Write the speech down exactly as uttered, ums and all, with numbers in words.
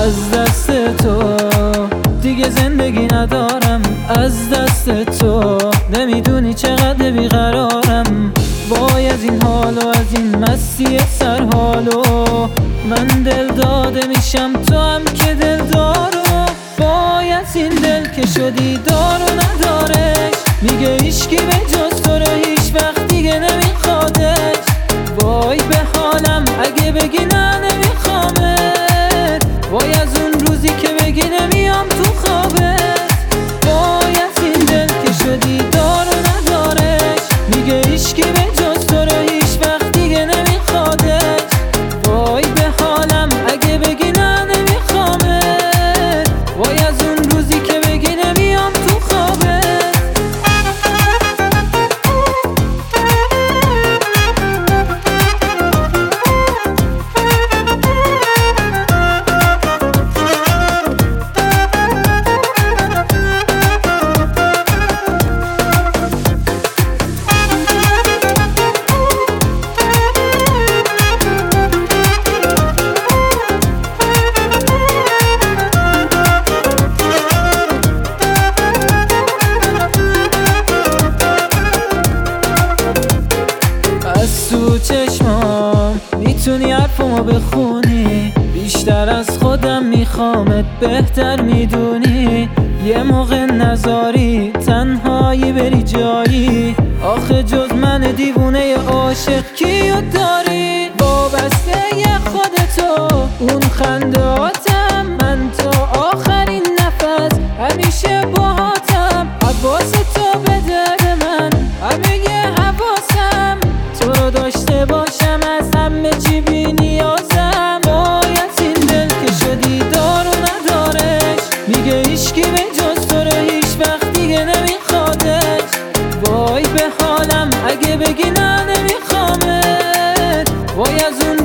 از دست تو دیگه زندگی ندارم، از دست تو نمیدونی چقدر بیقرارم. وای از این حال و از این مستی سرحالو، من دل داده میشم تو هم که دل دارو. وای از این دل که شدی دار و ندارش، میگه هیچکی به جز تو رو هیچ وقت دیگه نمیخوادش. وای به حالم اگه بگی نه نمیخوامت، وای از اون روزی که بگی نمیام تو خوابت. وای از این دل که شدی دار و ندارش، میگه هیچکی به جز تو رو هیچ وقت دیگه نمیخوادش. وای به حالم اگه بگی نه نمیخوامت، وای از اون روزی که بگی نمیام تو خوابت. از تو چشمام میتونی حرفمو بخونی، بیشتر از خودم میخوامت بهتر میدونی. یه موقع نذاری تنهایی بری جایی، آخه جز من دیوونه عاشق کیو داری؟ وابسته یه خودتو اون خندهاتم، من تا آخرین نفس همیشه باهاتم. حواس تو به درد من همه حواسم، تو رو داشته باشم از همه چی بی نیازم. وای از این دل که شدی دار و ندارش، میگه هیچکی به جز تو رو هیچ وقت دیگه نمیخوادش. وای به حالم اگه بگی نه نمیخوامت، وای از اون